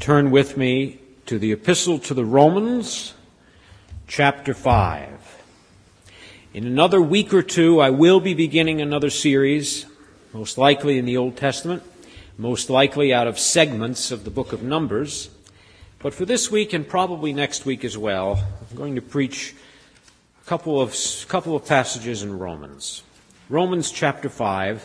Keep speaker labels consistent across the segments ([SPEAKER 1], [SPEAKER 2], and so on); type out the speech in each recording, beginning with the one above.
[SPEAKER 1] turn with me to the Epistle to the Romans, chapter 5. In another week or two, I will be beginning another series, most likely in the Old Testament, most likely out of segments of the book of Numbers. But for this week and probably next week as well, I'm going to preach a couple of passages in Romans. Romans chapter 5.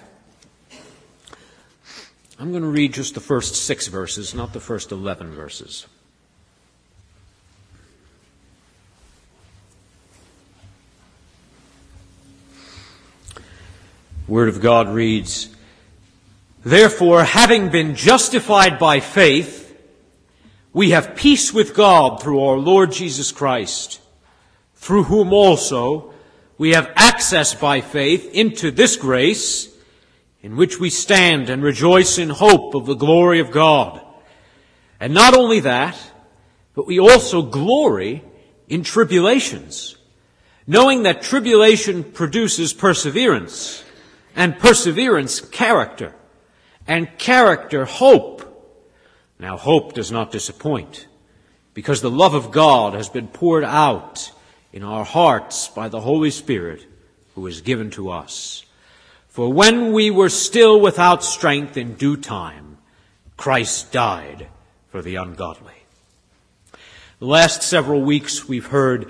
[SPEAKER 1] I'm going to read just the first 6 verses, not the first 11 verses. Word of God reads, "Therefore, having been justified by faith, we have peace with God through our Lord Jesus Christ, through whom also we have access by faith into this grace, in which we stand and rejoice in hope of the glory of God. And not only that, but we also glory in tribulations, knowing that tribulation produces perseverance, and perseverance character, and character hope. Now hope does not disappoint, because the love of God has been poured out in our hearts by the Holy Spirit who is given to us. For when we were still without strength in due time, Christ died for the ungodly." The last several weeks we've been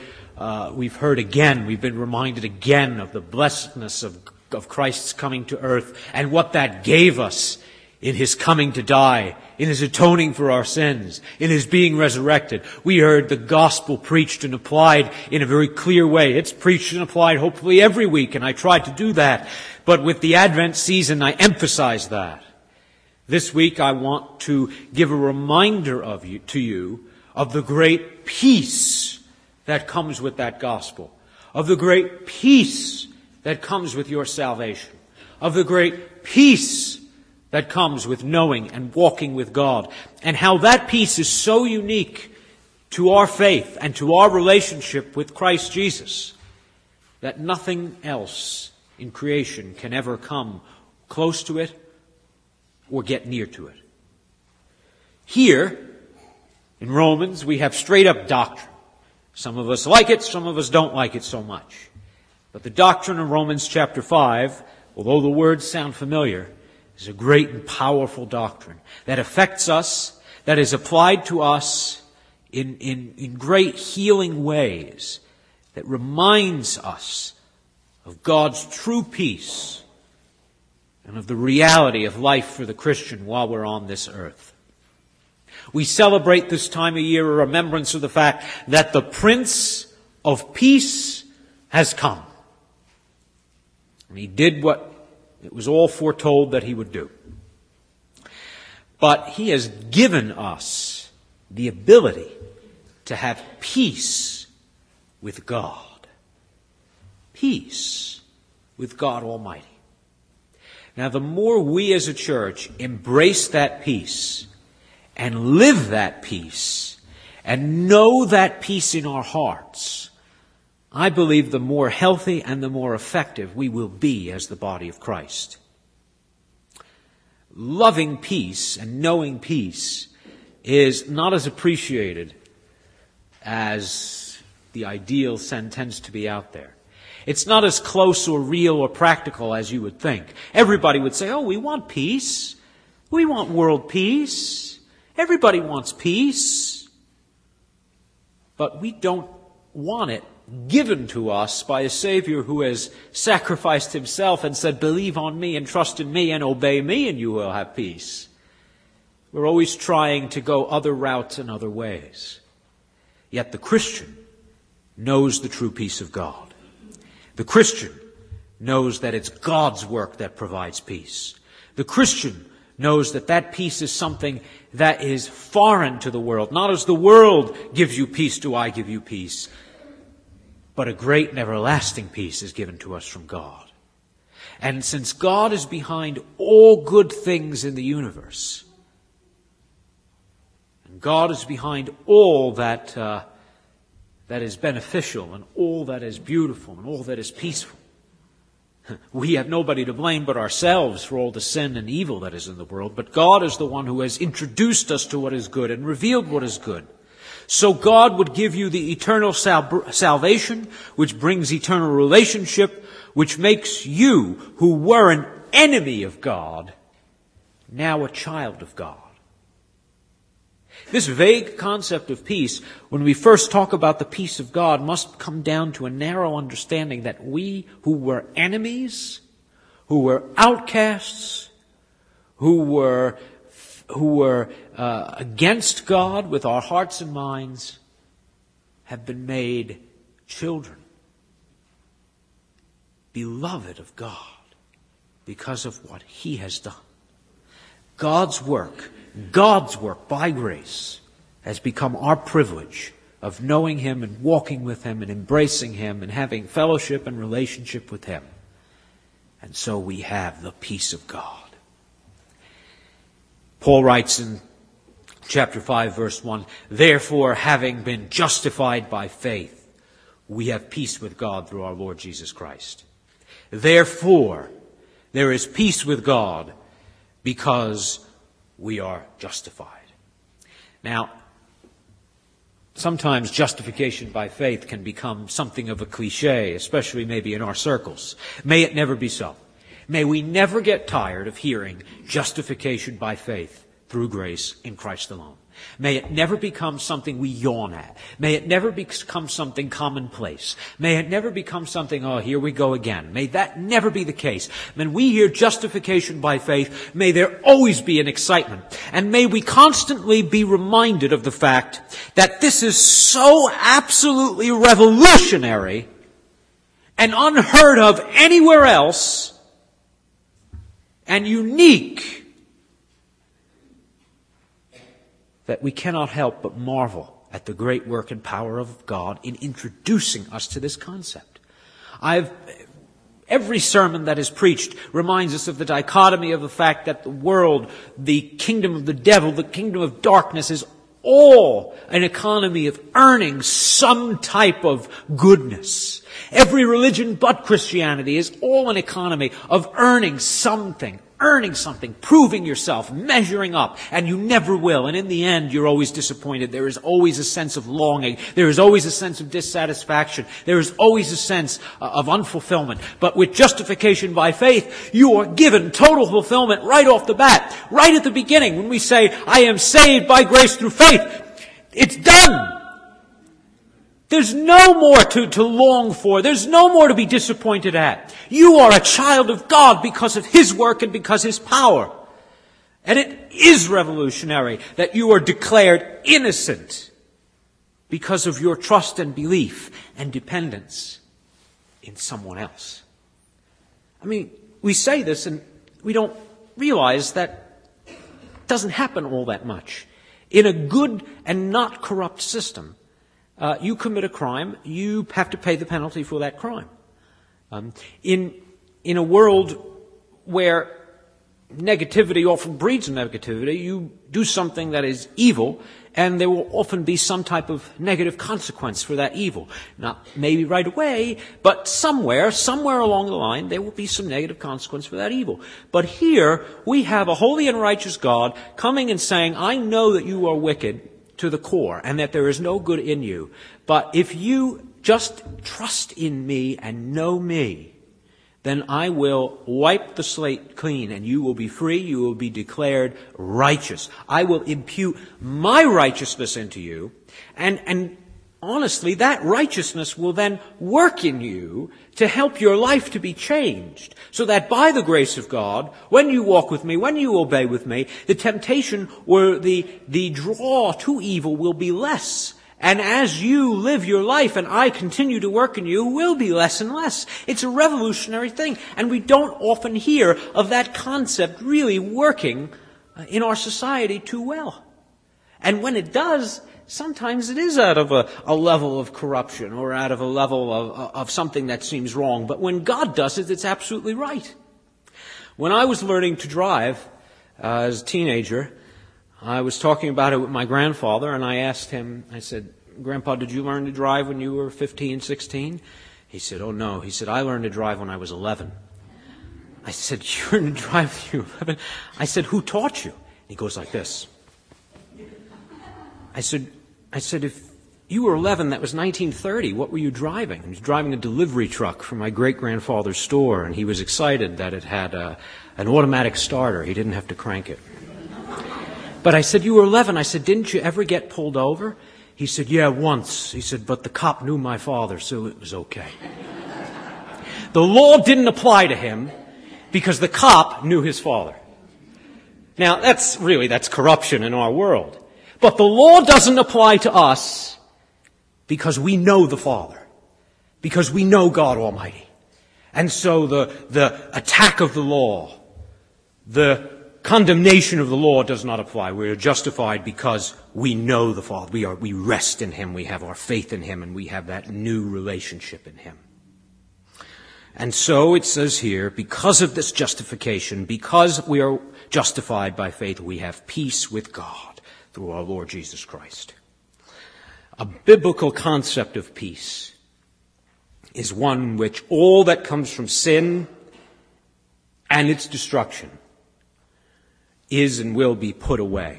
[SPEAKER 1] reminded again of the blessedness of Christ's coming to earth and what that gave us in His coming to die, in His atoning for our sins, in His being resurrected. We heard the gospel preached and applied in a very clear way. It's preached and applied hopefully every week, and I try to do that. But with the Advent season, I emphasize that. This week, I want to give a reminder to you of the great peace that comes with that gospel, of the great peace that comes with your salvation, of the great peace that comes with knowing and walking with God, and how that peace is so unique to our faith and to our relationship with Christ Jesus that nothing else in creation can ever come close to it or get near to it. Here, in Romans, we have straight up doctrine. Some of us like it, some of us don't like it so much. But the doctrine of Romans chapter 5, although the words sound familiar, is a great and powerful doctrine that affects us, that is applied to us in great healing ways, that reminds us of God's true peace and of the reality of life for the Christian while we're on this earth. We celebrate this time of year a remembrance of the fact that the Prince of Peace has come. And He did what it was all foretold that He would do. But He has given us the ability to have peace with God. Peace with God Almighty. Now, the more we as a church embrace that peace and live that peace and know that peace in our hearts, I believe the more healthy and the more effective we will be as the body of Christ. Loving peace and knowing peace is not as appreciated as the ideal tends to be out there. It's not as close or real or practical as you would think. Everybody would say, "Oh, we want peace. We want world peace. Everybody wants peace." But we don't want it given to us by a Savior who has sacrificed Himself and said, "Believe on me and trust in me and obey me and you will have peace." We're always trying to go other routes and other ways. Yet the Christian knows the true peace of God. The Christian knows that it's God's work that provides peace. The Christian knows that that peace is something that is foreign to the world. Not as the world gives you peace do I give you peace, but a great and everlasting peace is given to us from God. And since God is behind all good things in the universe, and God is behind all that is beneficial and all that is beautiful and all that is peaceful, We have nobody to blame but ourselves for all the sin and evil that is in the world, but God is the one who has introduced us to what is good and revealed what is good. So God would give you the eternal salvation, which brings eternal relationship, which makes you, who were an enemy of God, now a child of God. This vague concept of peace, when we first talk about the peace of God, must come down to a narrow understanding that we who were enemies, who were outcasts, who were against God with our hearts and minds, have been made children, beloved of God, because of what He has done. God's work by grace has become our privilege of knowing Him and walking with Him and embracing Him and having fellowship and relationship with Him. And so we have the peace of God. Paul writes in chapter 5, verse 1, "Therefore, having been justified by faith, we have peace with God through our Lord Jesus Christ." Therefore, there is peace with God because we are justified. Now, sometimes justification by faith can become something of a cliche, especially maybe in our circles. May it never be so. May we never get tired of hearing justification by faith through grace in Christ alone. May it never become something we yawn at. May it never become something commonplace. May it never become something, oh, here we go again. May that never be the case. When we hear justification by faith, may there always be an excitement. And may we constantly be reminded of the fact that this is so absolutely revolutionary and unheard of anywhere else and unique that we cannot help but marvel at the great work and power of God in introducing us to this concept. Every sermon that is preached reminds us of the dichotomy of the fact that the world, the kingdom of the devil, the kingdom of darkness is all an economy of earning some type of goodness. Every religion but Christianity is all an economy of earning something, proving yourself, measuring up, and you never will. And in the end, you're always disappointed. There is always a sense of longing. There is always a sense of dissatisfaction. There is always a sense of unfulfillment. But with justification by faith, you are given total fulfillment right off the bat, right at the beginning. When we say, I am saved by grace through faith, it's done. There's no more to long for. There's no more to be disappointed at. You are a child of God because of His work and because His power. And it is revolutionary that you are declared innocent because of your trust and belief and dependence in someone else. I mean, we say this and we don't realize that it doesn't happen all that much. In a good and not corrupt system, you commit a crime, you have to pay the penalty for that crime. In a world where negativity often breeds negativity, you do something that is evil, and there will often be some type of negative consequence for that evil. Not maybe right away, but somewhere along the line, there will be some negative consequence for that evil. But here, we have a holy and righteous God coming and saying, I know that you are wicked to the core, and that there is no good in you. But if you just trust in me and know me, then I will wipe the slate clean, and you will be free, you will be declared righteous. I will impute my righteousness into you, and honestly, that righteousness will then work in you to help your life to be changed, so that by the grace of God, when you walk with me, when you obey with me, the temptation or the draw to evil will be less. And as you live your life and I continue to work in you, will be less and less. It's a revolutionary thing. And we don't often hear of that concept really working in our society too well. And when it does, sometimes it is out of a level of corruption or out of a level of something that seems wrong. But when God does it, it's absolutely right. When I was learning to drive as a teenager, I was talking about it with my grandfather, and I asked him, I said, Grandpa, did you learn to drive when you were 15, 16? He said, oh no. He said, I learned to drive when I was 11. I said, you're in the drive-thru 11? I said, who taught you? He goes like this. I said, if you were 11, that was 1930. What were you driving? He was driving a delivery truck from my great-grandfather's store, and he was excited that it had an automatic starter. He didn't have to crank it. But I said, you were 11. I said, didn't you ever get pulled over? He said, yeah, once. He said, but the cop knew my father, so it was okay. The law didn't apply to him because the cop knew his father. Now, that's corruption in our world. But the law doesn't apply to us because we know the Father, because we know God Almighty. And so the attack of the law, the condemnation of the law does not apply. We are justified because we know the Father. We rest in Him. We have our faith in Him, and we have that new relationship in Him. And so it says here, because of this justification, because we are justified by faith, we have peace with God through our Lord Jesus Christ. A biblical concept of peace is one in which all that comes from sin and its destruction is and will be put away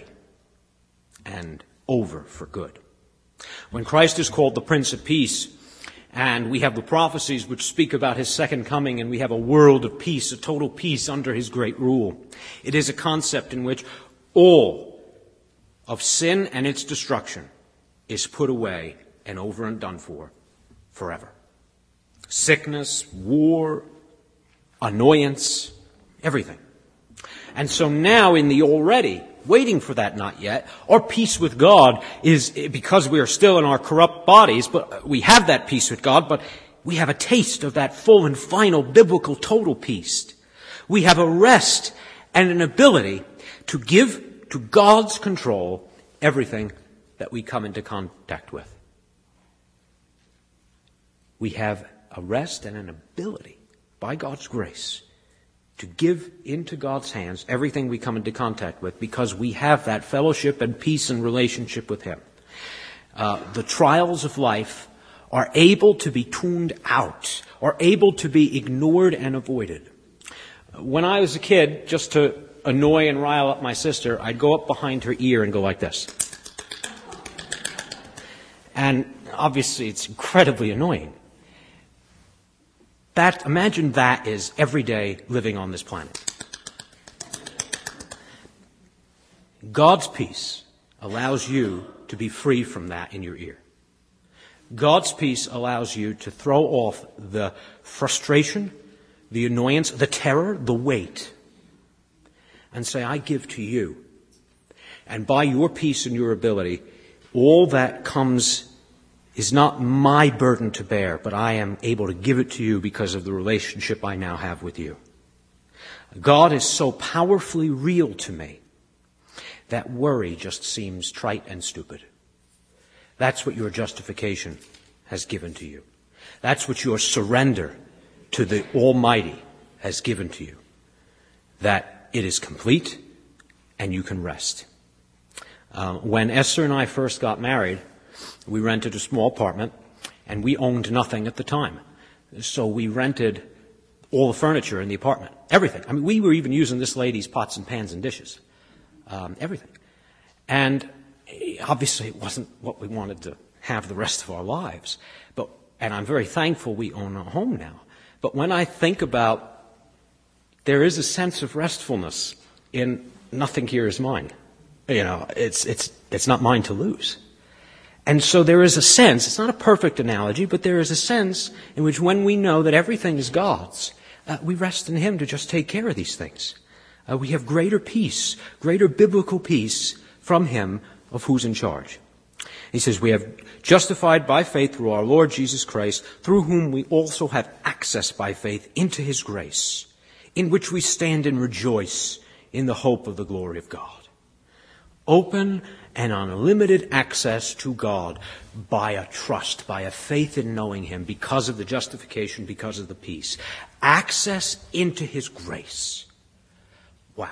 [SPEAKER 1] and over for good. When Christ is called the Prince of Peace, and we have the prophecies which speak about His second coming, and we have a world of peace, a total peace under His great rule, it is a concept in which all of sin and its destruction is put away and over and done for forever. Sickness, war, annoyance, everything. And so now in the already, waiting for that not yet, our peace with God is, because we are still in our corrupt bodies, but we have that peace with God, but we have a taste of that full and final biblical total peace. We have a rest and an ability to give to God's control everything that we come into contact with. We have a rest and an ability, by God's grace, to give into God's hands everything we come into contact with because we have that fellowship and peace and relationship with Him. The trials of life are able to be tuned out, are able to be ignored and avoided. When I was a kid, just to annoy and rile up my sister, I'd go up behind her ear and go like this. And obviously it's incredibly annoying. Imagine that is every day living on this planet. God's peace allows you to be free from that in your ear. God's peace allows you to throw off the frustration, the annoyance, the terror, the weight, and say, I give to you. And by your peace and your ability, all that comes is not my burden to bear, but I am able to give it to you because of the relationship I now have with you. God is so powerfully real to me that worry just seems trite and stupid. That's what your justification has given to you. That's what your surrender to the Almighty has given to you. That it is complete and you can rest. When Esther and I first got married, we rented a small apartment and we owned nothing at the time. So we rented all the furniture in the apartment. Everything. I mean, we were even using this lady's pots and pans and dishes. Everything. And obviously it wasn't what we wanted to have the rest of our lives. And I'm very thankful we own a home now. But when I think about, there is a sense of restfulness in nothing here is mine. You know, it's not mine to lose. And so there is a sense, it's not a perfect analogy, but there is a sense in which when we know that everything is God's, we rest in Him to just take care of these things. We have greater peace, greater biblical peace from Him of who's in charge. He says, we have justified by faith through our Lord Jesus Christ, through whom we also have access by faith into His grace, in which we stand and rejoice in the hope of the glory of God. Open and unlimited access to God by a trust, by a faith in knowing Him, because of the justification, because of the peace. Access into His grace. Wow.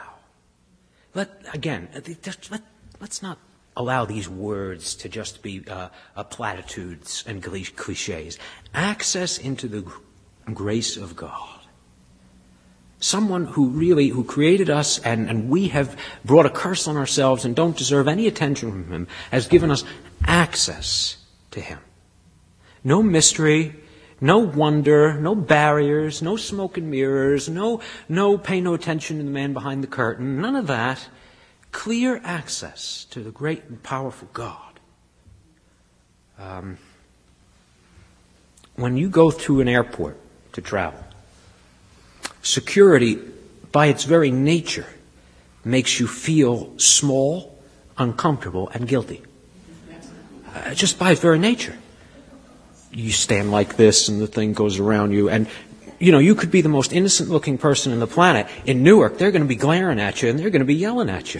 [SPEAKER 1] Let's not allow these words to just be platitudes and cliches. Access into the grace of God. someone who created us, and we have brought a curse on ourselves and don't deserve any attention from him, has given us access to him. No mystery, no wonder, no barriers, no smoke and mirrors, no pay no attention to the man behind the curtain, none of that. Clear access to the great and powerful God. When you go through an airport to travel, security, by its very nature, makes you feel small, uncomfortable, and guilty. Just by its very nature. You stand like this and the thing goes around you, and you could be the most innocent-looking person on the planet. In Newark, they're going to be glaring at you and they're going to be yelling at you.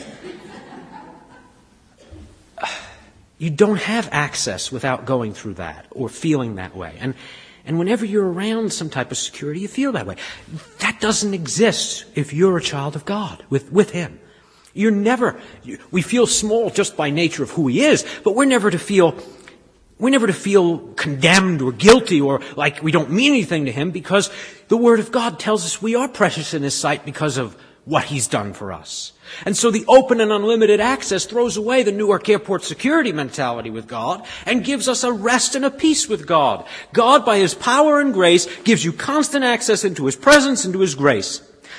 [SPEAKER 1] You don't have access without going through that or feeling that way. And whenever you're around some type of security, you feel that way. That doesn't exist if you're a child of God with him. We feel small just by nature of who he is, but we're never to feel condemned or guilty or like we don't mean anything to him, because the Word of God tells us we are precious in his sight because of what he's done for us. And so the open and unlimited access throws away the Newark Airport security mentality with God and gives us a rest and a peace with God. God, by his power and grace, gives you constant access into his presence, into his grace.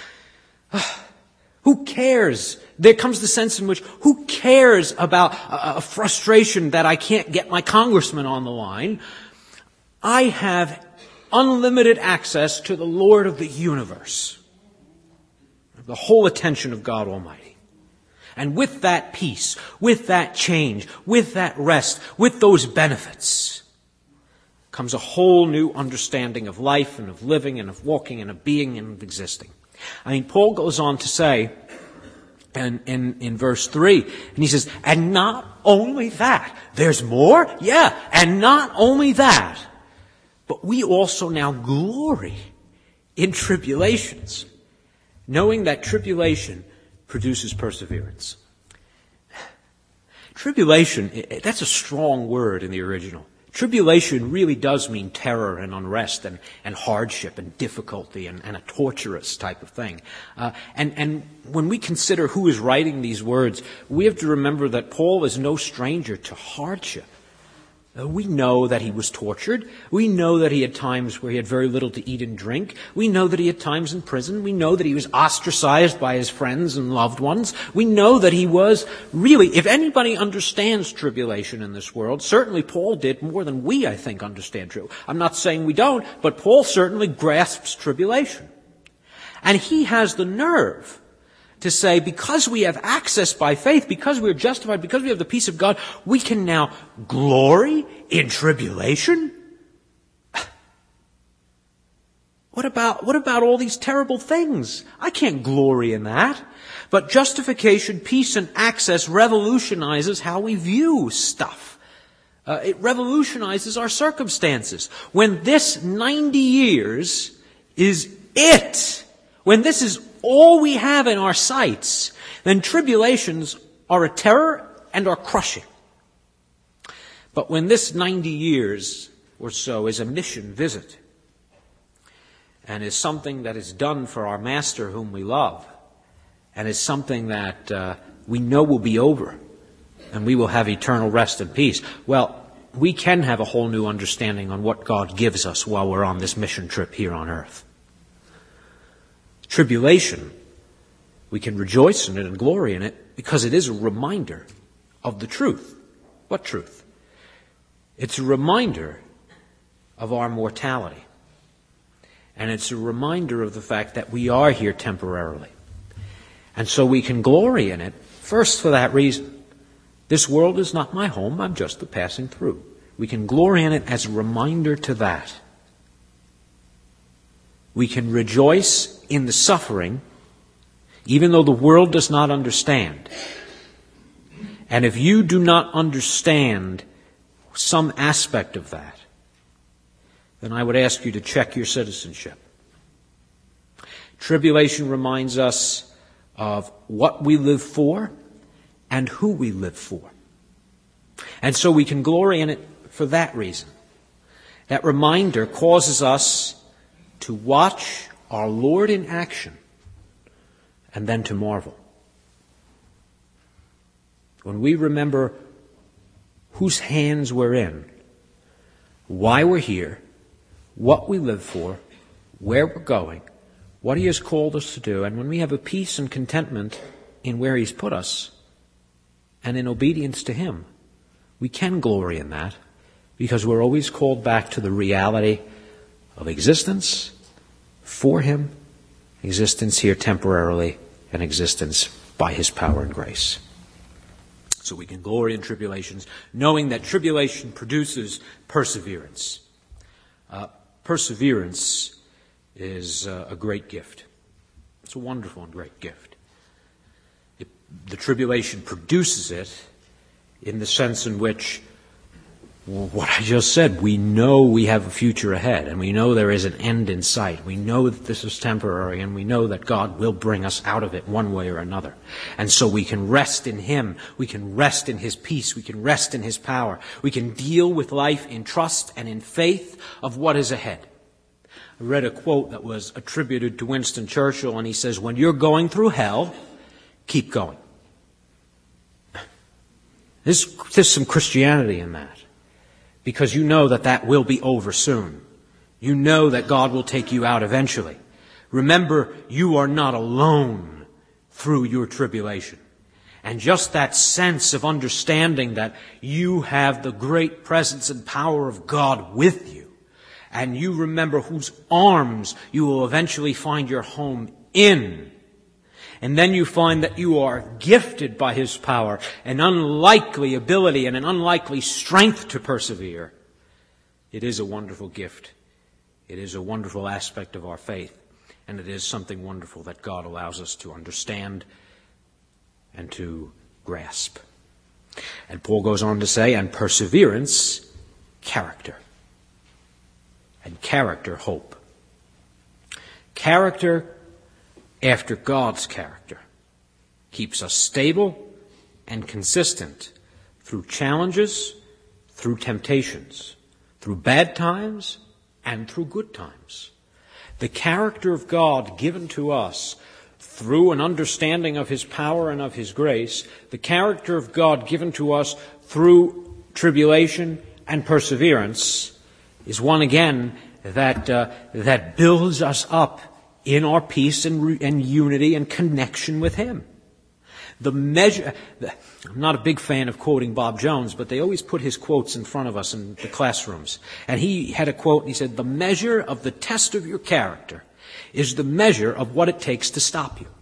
[SPEAKER 1] Who cares? There comes the sense in which, who cares about a frustration that I can't get my congressman on the line? I have unlimited access to the Lord of the universe. The whole attention of God Almighty. And with that peace, with that change, with that rest, with those benefits, comes a whole new understanding of life and of living and of walking and of being and of existing. Paul goes on to say, in verse 3, and he says, and not only that, there's more? Yeah, and not only that, but we also now glory in tribulations, knowing that tribulation produces perseverance. Tribulation, that's a strong word in the original. Tribulation really does mean terror and unrest and hardship and difficulty and a torturous type of thing. And when we consider who is writing these words, we have to remember that Paul is no stranger to hardship. We know that he was tortured. We know that he had times where he had very little to eat and drink. We know that he had times in prison. We know that he was ostracized by his friends and loved ones. We know that he was really, if anybody understands tribulation in this world, certainly Paul did more than we, I think, understand tribulation. I'm not saying we don't, but Paul certainly grasps tribulation. And he has the nerve to say, because we have access by faith, because we are justified, because we have the peace of God, we can now glory in tribulation? What about all these terrible things? I can't glory in that. But justification, peace, and access revolutionizes how we view stuff. It revolutionizes our circumstances. When this 90 years is it, when this is all we have in our sights, then tribulations are a terror and are crushing. But when this 90 years or so is a mission visit and is something that is done for our Master whom we love and is something that we know will be over and we will have eternal rest and peace, well, we can have a whole new understanding on what God gives us while we're on this mission trip here on earth. Tribulation, we can rejoice in it and glory in it because it is a reminder of the truth. What truth? It's a reminder of our mortality. And it's a reminder of the fact that we are here temporarily. And so we can glory in it, first for that reason. This world is not my home, I'm just the passing through. We can glory in it as a reminder to that. We can rejoice in the suffering, even though the world does not understand. And if you do not understand some aspect of that, then I would ask you to check your citizenship. Tribulation reminds us of what we live for and who we live for. And so we can glory in it for that reason. That reminder causes us to watch our Lord in action and then to marvel. When we remember whose hands we're in, why we're here, what we live for, where we're going, what He has called us to do, and when we have a peace and contentment in where He's put us and in obedience to Him, we can glory in that because we're always called back to the reality of existence for Him, existence here temporarily, and existence by His power and grace. So we can glory in tribulations, knowing that tribulation produces perseverance. Perseverance is a great gift. It's a wonderful and great gift. The tribulation produces it in the sense in which, what I just said, we know we have a future ahead, and we know there is an end in sight. We know that this is temporary, and we know that God will bring us out of it one way or another. And so we can rest in Him. We can rest in His peace. We can rest in His power. We can deal with life in trust and in faith of what is ahead. I read a quote that was attributed to Winston Churchill, and he says, "When you're going through hell, keep going." There's some Christianity in that. Because you know that will be over soon. You know that God will take you out eventually. Remember, you are not alone through your tribulation. And just that sense of understanding that you have the great presence and power of God with you, and you remember whose arms you will eventually find your home in. And then you find that you are gifted by His power, an unlikely ability and an unlikely strength to persevere. It is a wonderful gift. It is a wonderful aspect of our faith. And it is something wonderful that God allows us to understand and to grasp. And Paul goes on to say, and perseverance, character. And character, hope. Character after God's character keeps us stable and consistent through challenges, through temptations, through bad times, and through good times. The character of God given to us through an understanding of His power and of His grace, the character of God given to us through tribulation and perseverance, is one again that builds us up in our peace and unity and connection with Him. I'm not a big fan of quoting Bob Jones, but they always put his quotes in front of us in the classrooms. And he had a quote, and he said, "The measure of the test of your character is the measure of what it takes to stop you."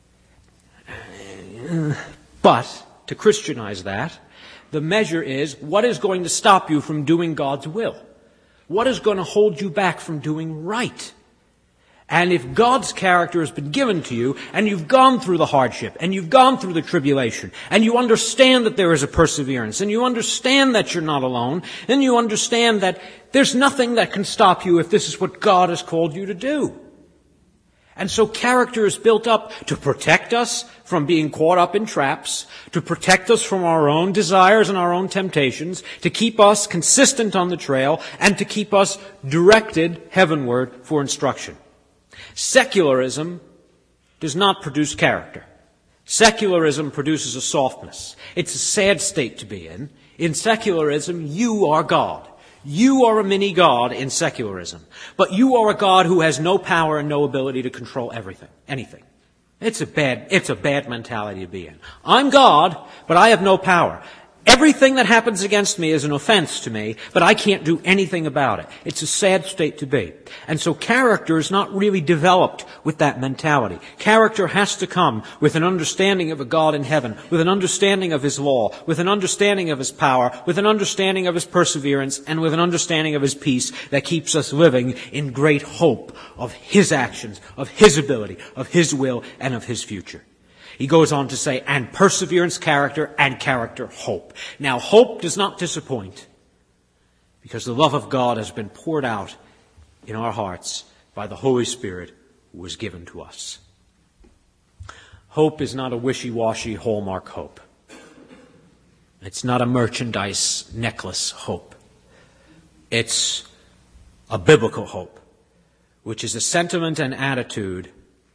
[SPEAKER 1] But, to Christianize that, the measure is what is going to stop you from doing God's will. What is going to hold you back from doing right? And if God's character has been given to you, and you've gone through the hardship, and you've gone through the tribulation, and you understand that there is a perseverance, and you understand that you're not alone, then you understand that there's nothing that can stop you if this is what God has called you to do. And so character is built up to protect us from being caught up in traps, to protect us from our own desires and our own temptations, to keep us consistent on the trail, and to keep us directed heavenward for instruction. Secularism does not produce character. Secularism produces a softness. It's a sad state to be in. In secularism, you are God. You are a mini-God in secularism. But you are a God who has no power and no ability to control anything. It's a bad mentality to be in. I'm God, but I have no power. Everything that happens against me is an offense to me, but I can't do anything about it. It's a sad state to be. And so character is not really developed with that mentality. Character has to come with an understanding of a God in heaven, with an understanding of His law, with an understanding of His power, with an understanding of His perseverance, and with an understanding of His peace that keeps us living in great hope of His actions, of His ability, of His will, and of His future. He goes on to say, and perseverance, character, and character, hope. Now, hope does not disappoint because the love of God has been poured out in our hearts by the Holy Spirit who was given to us. Hope is not a wishy-washy Hallmark hope. It's not a merchandise necklace hope. It's a biblical hope, which is a sentiment and attitude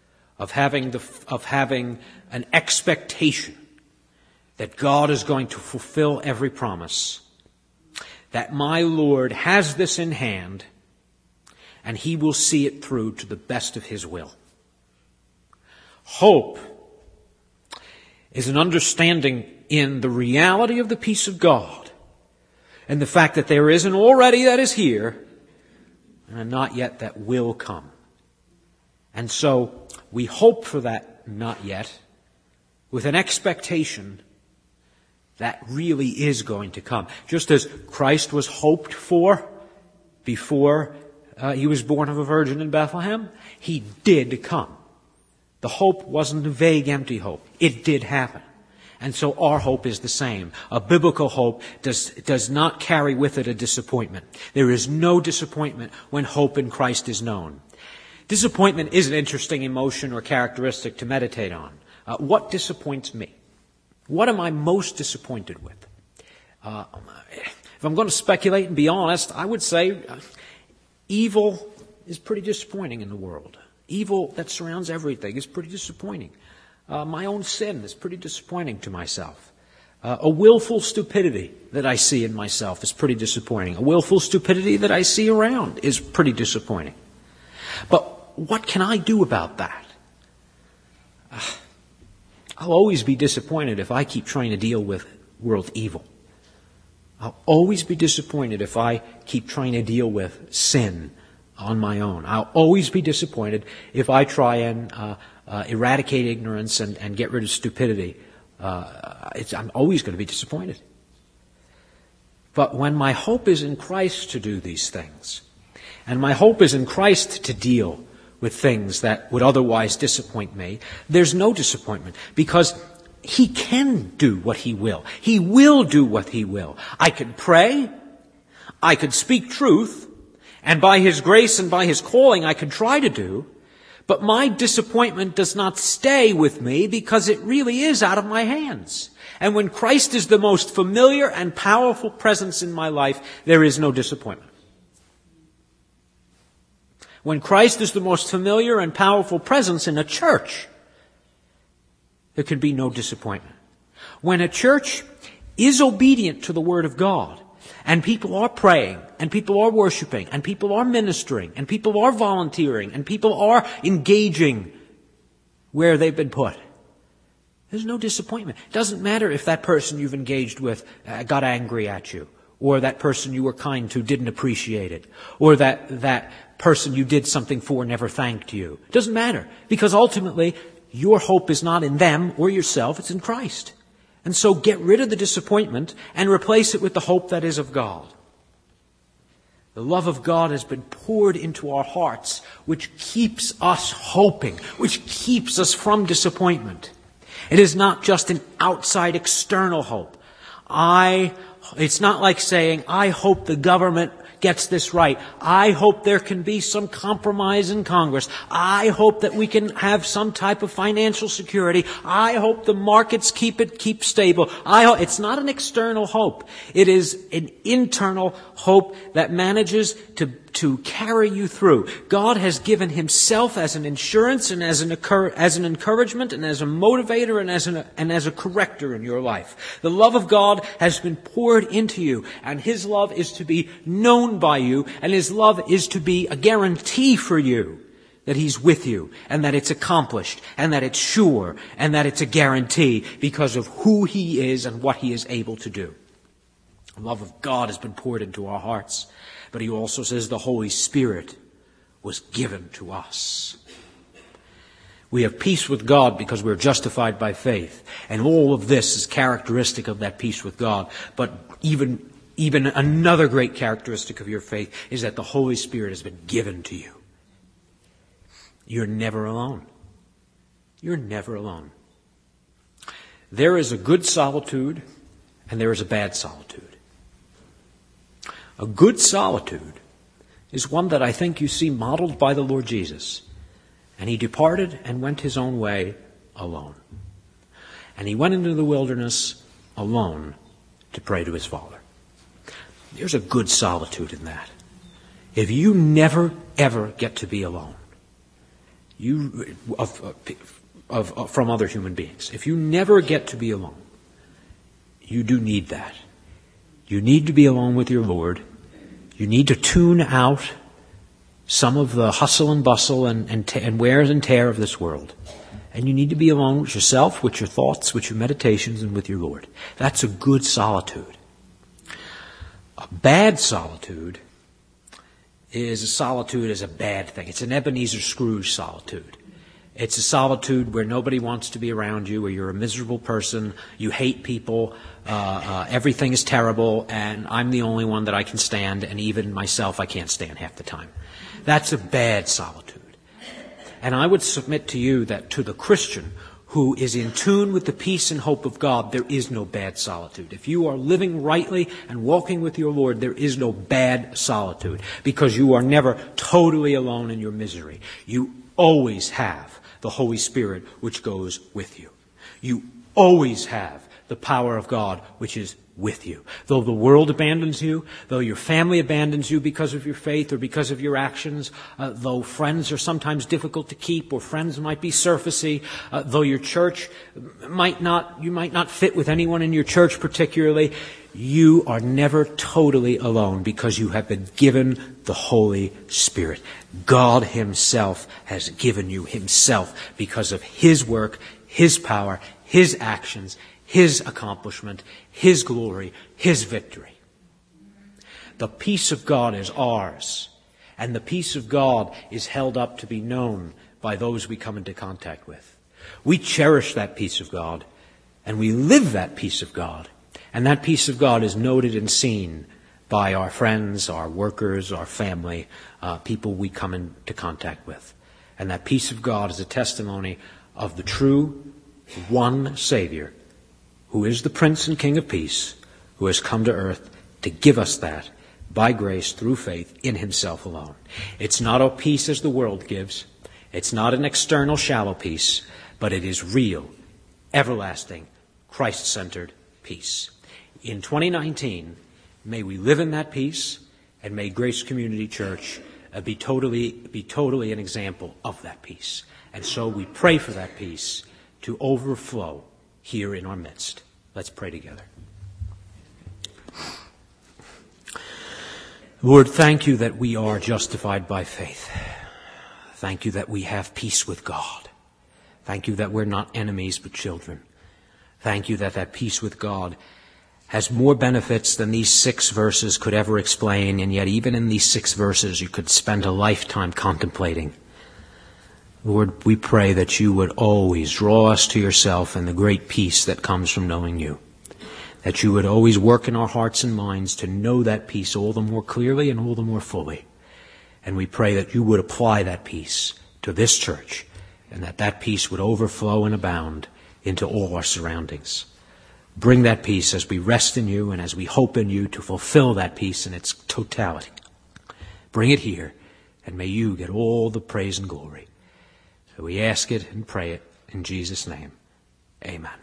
[SPEAKER 1] of having an expectation that God is going to fulfill every promise, that my Lord has this in hand, and He will see it through to the best of His will. Hope is an understanding in the reality of the peace of God and the fact that there is an already that is here and a not yet that will come. And so we hope for that not yet with an expectation that really is going to come. Just as Christ was hoped for before He was born of a virgin in Bethlehem, He did come. The hope wasn't a vague, empty hope. It did happen. And so our hope is the same. A biblical hope does not carry with it a disappointment. There is no disappointment when hope in Christ is known. Disappointment is an interesting emotion or characteristic to meditate on. What disappoints me? What am I most disappointed with? If I'm going to speculate and be honest, I would say evil is pretty disappointing in the world. Evil that surrounds everything is pretty disappointing. My own sin is pretty disappointing to myself. A willful stupidity that I see in myself is pretty disappointing. A willful stupidity that I see around is pretty disappointing. But what can I do about that? I'll always be disappointed if I keep trying to deal with world evil. I'll always be disappointed if I keep trying to deal with sin on my own. I'll always be disappointed if I try and eradicate ignorance and get rid of stupidity. I'm always going to be disappointed. But when my hope is in Christ to do these things, and my hope is in Christ to deal with things that would otherwise disappoint me, there's no disappointment because He can do what He will. He will do what He will. I could pray, I could speak truth, and by His grace and by His calling I could try to do, but my disappointment does not stay with me because it really is out of my hands. And when Christ is the most familiar and powerful presence in my life, there is no disappointment. When Christ is the most familiar and powerful presence in a church, there can be no disappointment. When a church is obedient to the Word of God, and people are praying, and people are worshiping, and people are ministering, and people are volunteering, and people are engaging where they've been put, there's no disappointment. It doesn't matter if that person you've engaged with got angry at you, or that person you were kind to didn't appreciate it, or that person you did something for never thanked you. It doesn't matter, because ultimately your hope is not in them or yourself, it's in Christ. And so get rid of the disappointment and replace it with the hope that is of God. The love of God has been poured into our hearts, which keeps us hoping, which keeps us from disappointment. It is not just an outside external hope. It's not like saying, I hope the government gets this right. I hope there can be some compromise in Congress. I hope that we can have some type of financial security. I hope the markets keep stable. It's not an external hope. It is an internal hope that manages to carry you through. God has given Himself as an insurance and as an encouragement and as a motivator and as a corrector in your life. The love of God has been poured into you, and His love is to be known by you, and His love is to be a guarantee for you that He's with you, and that it's accomplished, and that it's sure, and that it's a guarantee because of who He is and what He is able to do. The love of God has been poured into our hearts. But He also says the Holy Spirit was given to us. We have peace with God because we're justified by faith. And all of this is characteristic of that peace with God. But even another great characteristic of your faith is that the Holy Spirit has been given to you. You're never alone. You're never alone. There is a good solitude and there is a bad solitude. A good solitude is one that I think you see modeled by the Lord Jesus. And He departed and went His own way alone. And He went into the wilderness alone to pray to His Father. There's a good solitude in that. If you never, ever get to be alone, from other human beings. If you never get to be alone, you do need that. You need to be alone with your Lord. You need to tune out some of the hustle and bustle and wear and tear of this world. And you need to be alone with yourself, with your thoughts, with your meditations, and with your Lord. That's a good solitude. A bad solitude is a bad thing. It's an Ebenezer Scrooge solitude. It's a solitude where nobody wants to be around you, where you're a miserable person, you hate people, everything is terrible, and I'm the only one that I can stand, and even myself I can't stand half the time. That's a bad solitude. And I would submit to you that to the Christian who is in tune with the peace and hope of God, there is no bad solitude. If you are living rightly and walking with your Lord, there is no bad solitude, because you are never totally alone in your misery. You always have the Holy Spirit which goes with you. You always have the power of God which is with you. Though the world abandons you, though your family abandons you because of your faith or because of your actions, though friends are sometimes difficult to keep, or friends might be surfacey, though your church you might not fit with anyone in your church particularly, you are never totally alone, because you have been given the Holy Spirit. God Himself has given you Himself because of His work, His power, His actions, His accomplishment, His glory, His victory. The peace of God is ours, and the peace of God is held up to be known by those we come into contact with. We cherish that peace of God, and we live that peace of God. And that peace of God is noted and seen by our friends, our workers, our family, people we come into contact with. And that peace of God is a testimony of the true one Savior, who is the Prince and King of Peace, who has come to earth to give us that by grace through faith in Himself alone. It's not a peace as the world gives. It's not an external shallow peace, but it is real, everlasting, Christ-centered peace. In 2019, may we live in that peace, and may Grace Community Church be totally an example of that peace. And so we pray for that peace to overflow here in our midst. Let's pray together. Lord, thank you that we are justified by faith. Thank you that we have peace with God. Thank you that we're not enemies but children. Thank you that that peace with God has more benefits than these 6 verses could ever explain, and yet even in these 6 verses you could spend a lifetime contemplating. Lord, we pray that you would always draw us to yourself in the great peace that comes from knowing you. That you would always work in our hearts and minds to know that peace all the more clearly and all the more fully. And we pray that you would apply that peace to this church, and that that peace would overflow and abound into all our surroundings. Bring that peace as we rest in you and as we hope in you to fulfill that peace in its totality. Bring it here, and may you get all the praise and glory. So we ask it and pray it in Jesus' name. Amen.